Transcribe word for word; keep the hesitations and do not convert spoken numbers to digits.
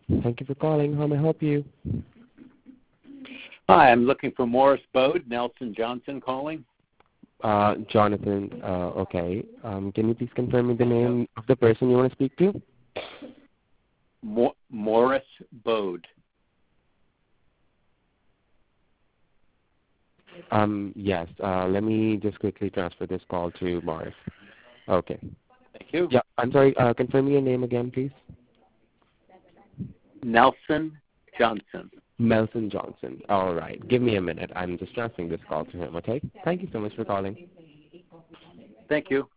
Thank you for calling. How may I help you? Hi, I'm looking for Morris Bode. Nelson Johnson calling. Uh, Jonathan, uh, okay. Um, can you please confirm me the name of the person you want to speak to? Mo- Morris Bode. Um, yes. Uh, let me just quickly transfer this call to Morris. Okay. Thank you. Yeah, I'm sorry. Uh, confirm your name again, please. Nelson Johnson. Melson Johnson. All right. Give me a minute. I'm just transferring this call to him, okay? Thank you so much for calling. Thank you.